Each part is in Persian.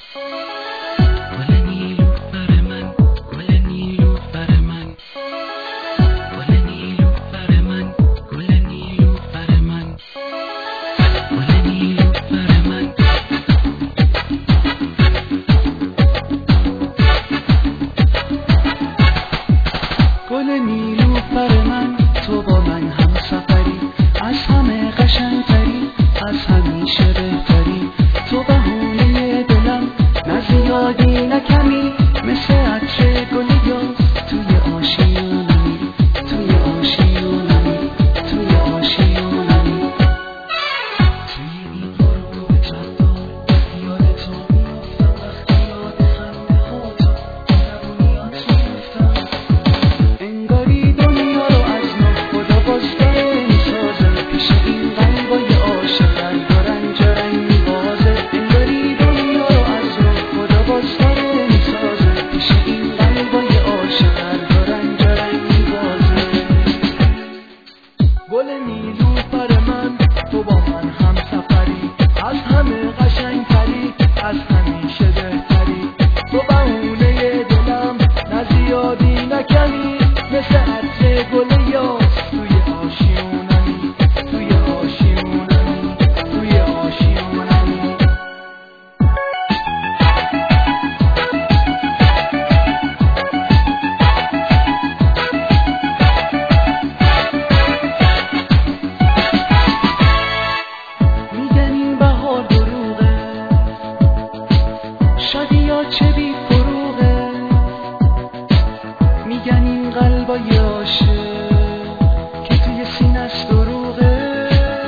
گل نیلوفر من، گل نیلوفر من، گل نیلوفر من، گل نیلوفر من، گل نیلوفر من. گل نیلوفر من، تو با من هم سفری، از همه قشنگتری، از همیشه بهتری. تو بهونه دلم، نه زیادی نه کمی، مثل عطر گل یاس توی آشیونمی، توی آشیونمی، توی آشیونمی. توی این غروب رفتار یاد تو میافتم، وقتی یاد خنده ها تو زبونیات میافتم. انگاری دنیا رو از نو خدا باز داره میسازه، پیش این قلبای عاشق رنگ و رنج میبازه. انگاری دنیا رو از نو خدا باز داره میسازه، پیش این قلبای عاشق رنگ و رنج میبازه. گل نیلوفر من، تو با من هم سفری، از همه قشنگتری، از همیشه بهتری. تو بهونه دلم، نه زیادی نه کمی، مثل عطر گل یاس توی آشیونمی، توی آشیونمی، توی آشیونمی. میگن این بهار دروغه، شادی یا چه بی فروغه. میگن این قلبای عاشق که توی سینه‌ش دروغه.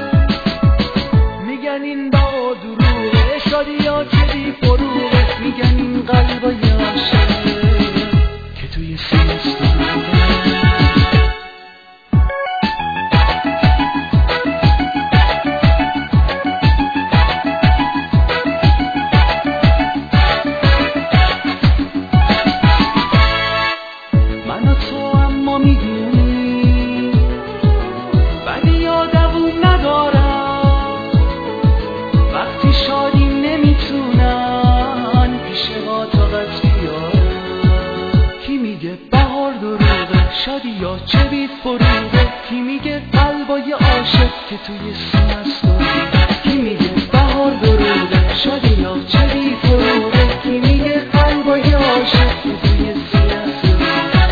میگن این بهار دروغه، شادی یا چه بی فروغه. میگن این قلبای عاشق که توی سینه‌ش دروغه. من و تو اما میدونی ولی یادمون ندارم، وقتی شادیم نمیتونن پیش ما طاقت بیارن. کی میگه بهار دروغه، شادی یا چه بی فروغه. کی میگه قلبای عاشق که توی سینه‌ست دروغه. کی میگه بهار دروغه، شادی یا چه بی فروغه. کی میگه قلبای عاشق که توی سینه‌ست دروغه.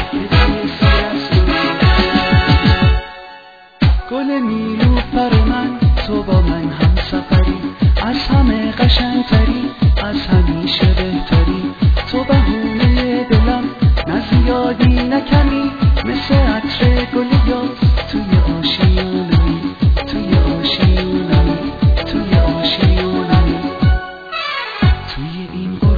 گل نیلوفر من، تو با من هم سفری، از همه قشنگتری، از همیشه بهتری. تو بهونه دلم، نه زیادی نه کمی، مثل عطر گل یاس توی آشیونمی، توی آشیونمی، توی آشیونمی. توی این